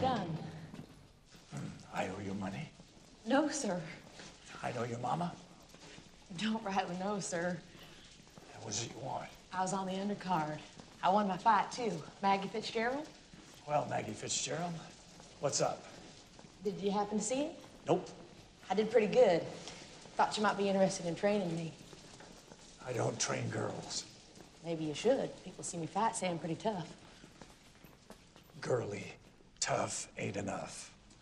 done. I owe you money. No, sir. I know your mama. Don't rightly know, sir. What was it you want? I was on the undercard. I won my fight, too. Maggie Fitzgerald? Well, Maggie Fitzgerald, what's up? Did you happen to see it? Nope. I did pretty good. Thought you might be interested in training me. I don't train girls. Maybe you should. People see me fight, say I'm pretty tough. Girly, tough ain't enough.